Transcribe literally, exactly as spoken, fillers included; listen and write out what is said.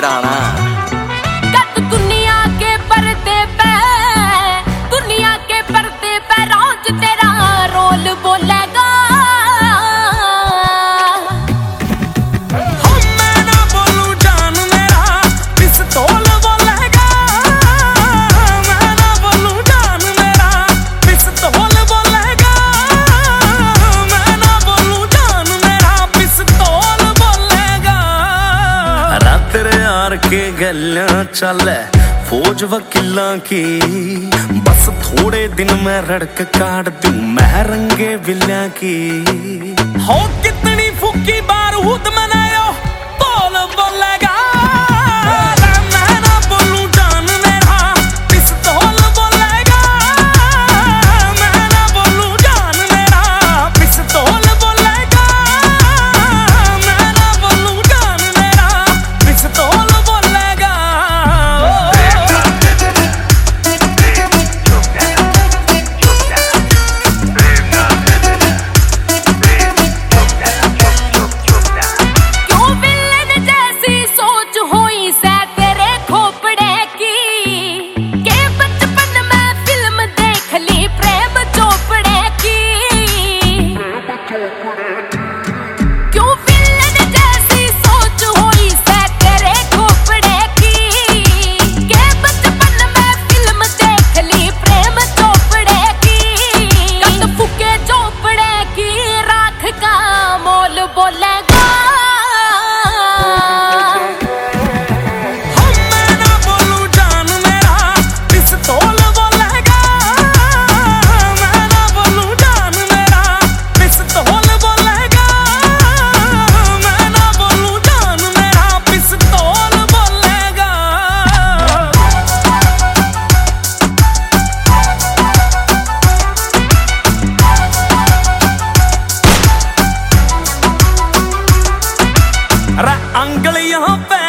चिढ़ाना। दुनिया के पर्दे पे दुनिया के पर्दे पे रोज तेरा रोल बोलेगा। के गलियां चले फौज वकीलां की, बस थोड़े दिन में रड़क काट दूं मैं रंगे बिल्लियां की। हो कितनी फूकी बारूद मनायो बोल बोलेगा। अंगलियां पे